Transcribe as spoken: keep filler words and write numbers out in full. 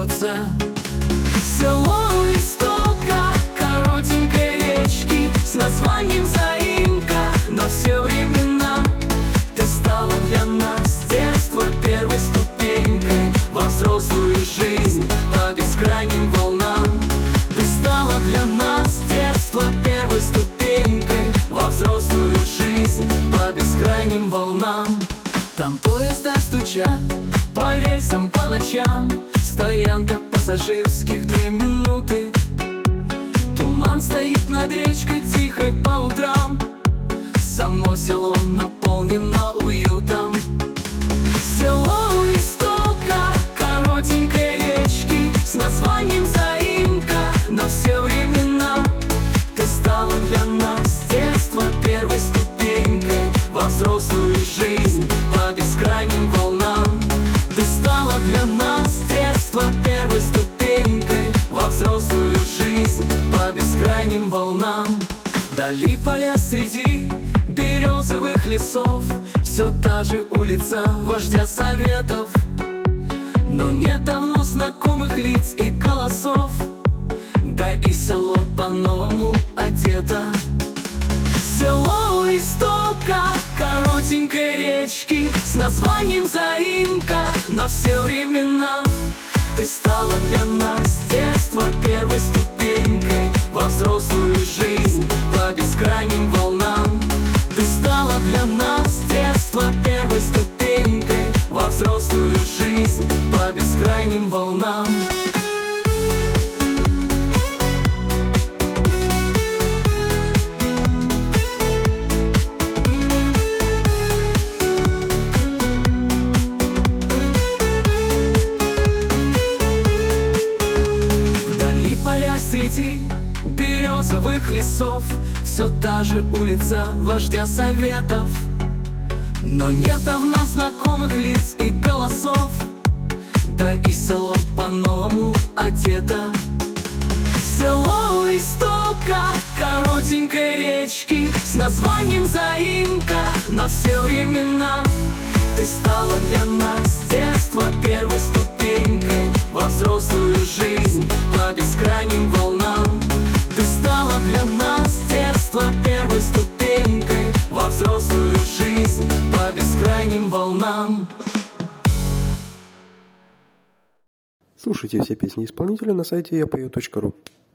сердце. Село у истока коротенькой речки с названием Заимка. Но все времена ты стала для нас детства первой ступенькой во взрослую жизнь по бескрайним волнам. Ты стала для нас детства первой ступенькой во взрослую жизнь по бескрайним волнам. Там поезда стучат по рельсам по ночам, стоянка пассажирских две минуты. Туман стоит над речкой тихой по утрам, само село наполнено уютом. Село у истока коротенькой речки с названием Заимка. Но все времена ты стала для нас детства первой ступенькой во взрослую жизнь по бескрайним волнам. Ты стала для нас детства первой ступенькой во взрослую жизнь по бескрайним волнам. Вдали поля среди березовых лесов, все та же улица вождя Советов. Но нет давно знакомых лиц и голосов, да и село по-новому одето. Село у истока коротенькой речки с названием Заимка. На все времена ты стала для нас детства первой ступенькой во взрослую жизнь по бескрайним волнам. Ты стала для нас детства первой ступенькой во взрослую жизнь по бескрайним волнам. Среди березовых лесов все та же улица вождя Советов. Но нет давно знакомых лиц и голосов, да и село по-новому одето. Село у истока коротенькой речки с названием Заимка. На все времена ты стала для нас детства первой ступенькой во взрослую жизнь по бескрайним волнам. Ты стала для нас детства первой ступенькой во взрослую жизнь по бескрайним волнам. Слушайте все песни исполнителя на сайте я пою точка ру.